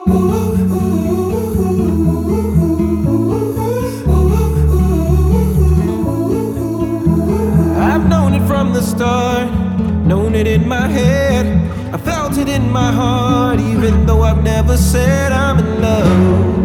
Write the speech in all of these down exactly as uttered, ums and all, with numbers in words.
I've known it from the start, known it in my head. I felt it in my heart, even though I've never said I'm in love.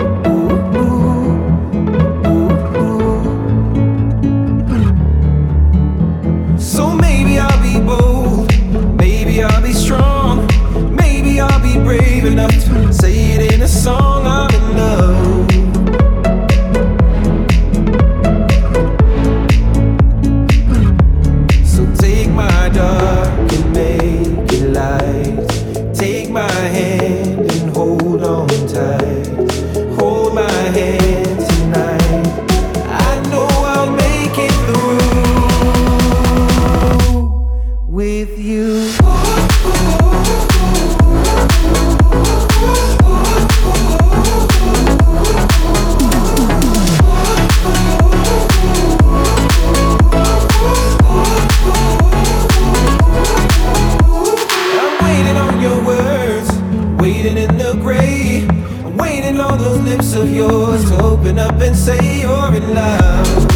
So maybe I'll be bold, maybe I'll be strong, maybe I'll be brave enough to say it in a song. I'm in love. So take my dark and make it light. Take my hand and hold on tight. Hold my hand tonight. I know I'll make it through with you. Waiting in the gray, I'm waiting on those lips of yours to open up and say you're in love.